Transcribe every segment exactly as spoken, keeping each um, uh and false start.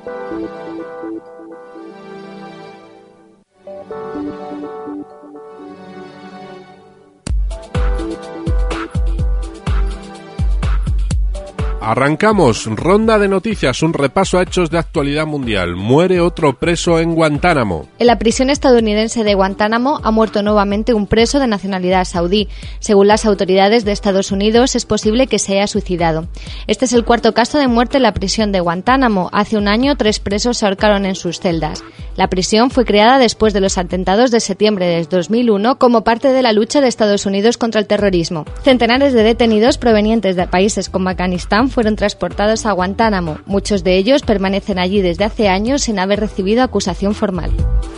Arrancamos, ronda de noticias, un repaso a hechos de actualidad mundial. Muere otro preso en Guantánamo. En la prisión estadounidense de Guantánamo ha muerto nuevamente un preso de nacionalidad saudí. Según las autoridades de Estados Unidos, es posible que se haya suicidado. Este es el cuarto caso de muerte en la prisión de Guantánamo. Hace un año, tres presos se ahorcaron en sus celdas. La prisión fue creada después de los atentados de septiembre de dos mil uno como parte de la lucha de Estados Unidos contra el terrorismo. Centenares de detenidos provenientes de países como Afganistán fueron transportados a Guantánamo. Muchos de ellos permanecen allí desde hace años sin haber recibido acusación formal.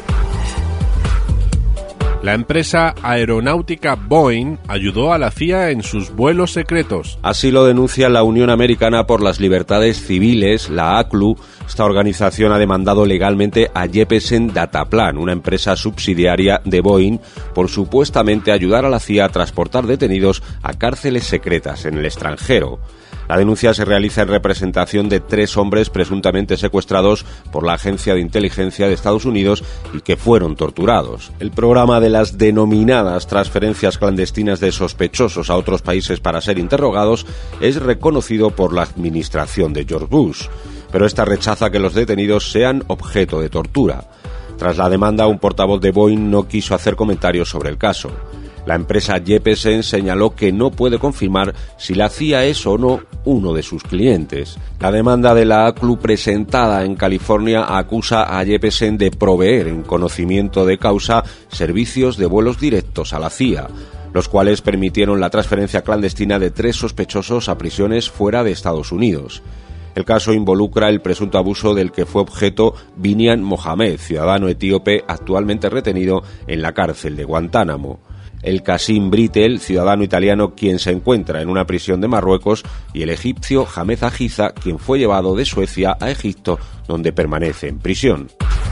La empresa aeronáutica Boeing ayudó a la C I A en sus vuelos secretos. Así lo denuncia la Unión Americana por las Libertades Civiles, la A C L U. Esta organización ha demandado legalmente a Jeppesen Dataplan, una empresa subsidiaria de Boeing, por supuestamente ayudar a la C I A a transportar detenidos a cárceles secretas en el extranjero. La denuncia se realiza en representación de tres hombres presuntamente secuestrados por la Agencia de Inteligencia de Estados Unidos y que fueron torturados. El programa de las denominadas transferencias clandestinas de sospechosos a otros países para ser interrogados es reconocido por la administración de George Bush, pero esta rechaza que los detenidos sean objeto de tortura. Tras la demanda, un portavoz de Boeing no quiso hacer comentarios sobre el caso. La empresa Jeppesen señaló que no puede confirmar si la C I A es o no uno de sus clientes. La demanda de la A C L U presentada en California acusa a Jeppesen de proveer en conocimiento de causa servicios de vuelos directos a la C I A, los cuales permitieron la transferencia clandestina de tres sospechosos a prisiones fuera de Estados Unidos. El caso involucra el presunto abuso del que fue objeto Biniam Mohamed, ciudadano etíope actualmente retenido en la cárcel de Guantánamo. El Qasim Britel, ciudadano italiano quien se encuentra en una prisión de Marruecos, y el egipcio Ahmed Agiza, quien fue llevado de Suecia a Egipto, donde permanece en prisión.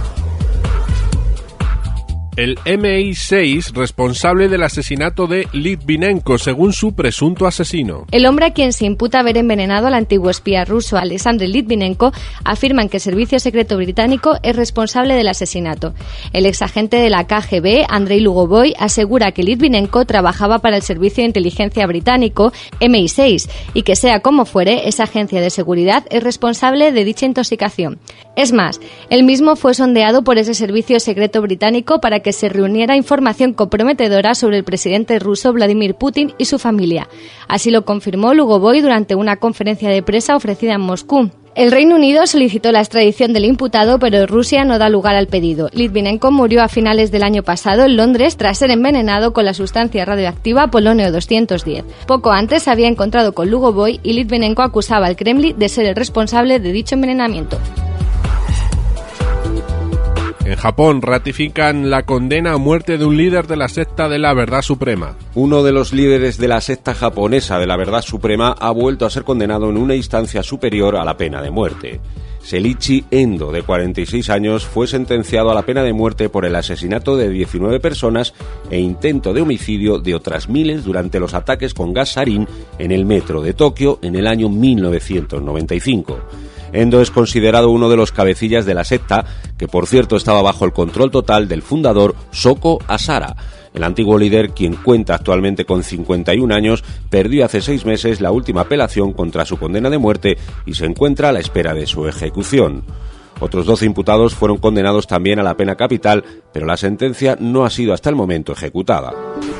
El M I seis responsable del asesinato de Litvinenko, según su presunto asesino. El hombre a quien se imputa haber envenenado al antiguo espía ruso Alexander Litvinenko afirman que el Servicio Secreto Británico es responsable del asesinato. El exagente de la K G B, Andrei Lugovoy, asegura que Litvinenko trabajaba para el Servicio de Inteligencia Británico M I seis y que, sea como fuere, esa agencia de seguridad es responsable de dicha intoxicación. Es más, él mismo fue sondeado por ese Servicio Secreto Británico para que que se reuniera información comprometedora sobre el presidente ruso Vladimir Putin y su familia. Así lo confirmó Lugovoy durante una conferencia de prensa ofrecida en Moscú. El Reino Unido solicitó la extradición del imputado, pero Rusia no da lugar al pedido. Litvinenko murió a finales del año pasado en Londres tras ser envenenado con la sustancia radioactiva polonio doscientos diez. Poco antes se había encontrado con Lugovoy y Litvinenko acusaba al Kremlin de ser el responsable de dicho envenenamiento. En Japón ratifican la condena a muerte de un líder de la secta de la Verdad Suprema. Uno de los líderes de la secta japonesa de la Verdad Suprema ha vuelto a ser condenado en una instancia superior a la pena de muerte. Seiichi Endo, de cuarenta y seis años, fue sentenciado a la pena de muerte por el asesinato de diecinueve personas e intento de homicidio de otras miles durante los ataques con gas sarín en el metro de Tokio en el año mil novecientos noventa y cinco. Endo es considerado uno de los cabecillas de la secta, que por cierto estaba bajo el control total del fundador Shoko Asahara. El antiguo líder, quien cuenta actualmente con cincuenta y un años, perdió hace seis meses la última apelación contra su condena de muerte y se encuentra a la espera de su ejecución. Otros doce imputados fueron condenados también a la pena capital, pero la sentencia no ha sido hasta el momento ejecutada.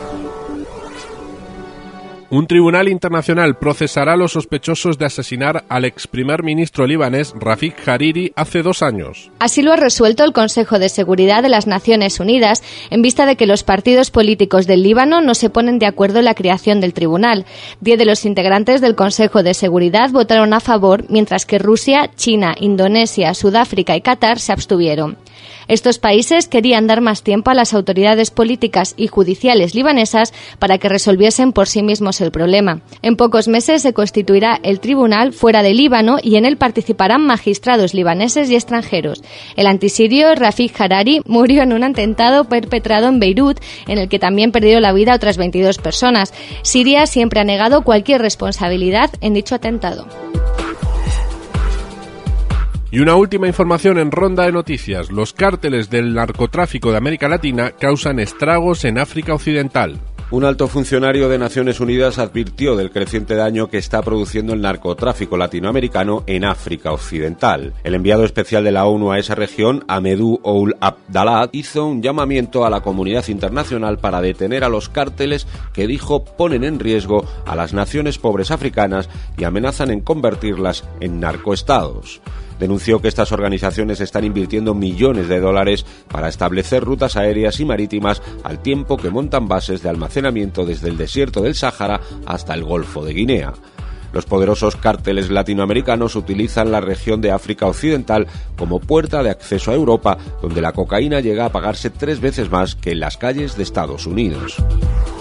Un tribunal internacional procesará a los sospechosos de asesinar al ex primer ministro libanés Rafik Hariri hace dos años. Así lo ha resuelto el Consejo de Seguridad de las Naciones Unidas, en vista de que los partidos políticos del Líbano no se ponen de acuerdo en la creación del tribunal. Diez de los integrantes del Consejo de Seguridad votaron a favor, mientras que Rusia, China, Indonesia, Sudáfrica y Qatar se abstuvieron. Estos países querían dar más tiempo a las autoridades políticas y judiciales libanesas para que resolviesen por sí mismos el problema. En pocos meses se constituirá el tribunal fuera de Líbano y en él participarán magistrados libaneses y extranjeros. El antisirio Rafik Hariri murió en un atentado perpetrado en Beirut, en el que también perdieron la vida otras veintidós personas. Siria siempre ha negado cualquier responsabilidad en dicho atentado. Y una última información en ronda de noticias. Los cárteles del narcotráfico de América Latina causan estragos en África Occidental. Un alto funcionario de Naciones Unidas advirtió del creciente daño que está produciendo el narcotráfico latinoamericano en África Occidental. El enviado especial de la ONU a esa región, Amadou Ould Abdallah, hizo un llamamiento a la comunidad internacional para detener a los cárteles que, dijo, ponen en riesgo a las naciones pobres africanas y amenazan en convertirlas en narcoestados. Denunció que estas organizaciones están invirtiendo millones de dólares para establecer rutas aéreas y marítimas al tiempo que montan bases de almacenamiento desde el desierto del Sáhara hasta el Golfo de Guinea. Los poderosos cárteles latinoamericanos utilizan la región de África Occidental como puerta de acceso a Europa, donde la cocaína llega a pagarse tres veces más que en las calles de Estados Unidos.